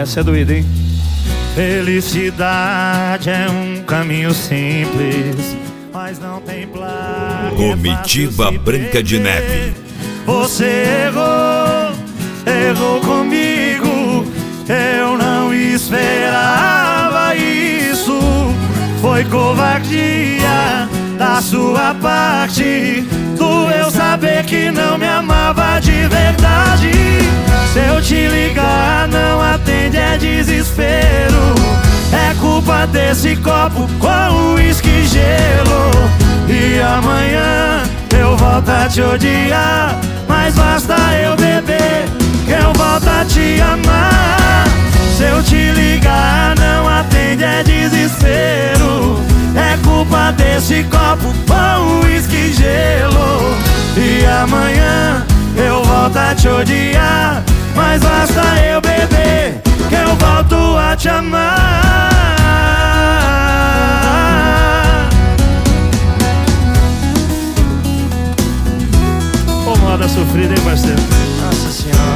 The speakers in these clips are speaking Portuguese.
Essa é doída, hein? Felicidade é um caminho simples, mas não tem placa. Comitiva Branca de Neve. Você errou comigo. Eu não esperava isso. Foi covardia da sua parte. Doeu saber que não me amava de verdade. Se eu te ligar, não atende, é desespero. É culpa desse copo com uísque e gelo. E amanhã eu volto a te odiar, mas basta eu beber que eu volto a te amar. Se eu te ligar, não atende, é desespero. É culpa desse copo com uísque e gelo. E amanhã eu volto a te odiar, mas basta eu beber que eu volto a te amar. Ô, moda sofrida, hein, parceiro? Nossa senhora.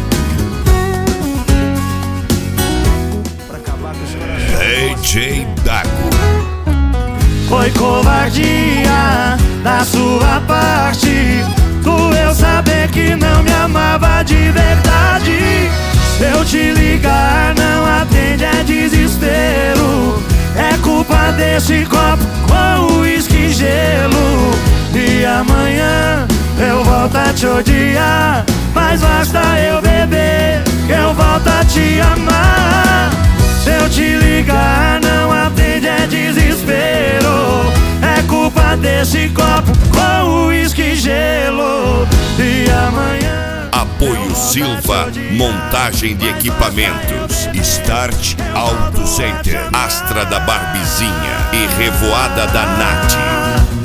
Pra acabar com os corações. DJ Dago. Foi covardia da sua parte. Doeu saber que não me amava de verdade. Se eu te ligar, não atende, é desespero. É culpa desse copo com uísque e gelo. E amanhã eu volto a te odiar, mas basta eu beber que eu volto a te amar. Se eu te ligar, não atende, é desespero. É culpa desse copo com uísque e gelo. E amanhã Apoio Silva, montagem de equipamentos. Start Auto Center, Astra da Barbizinha e Revoada da Nath.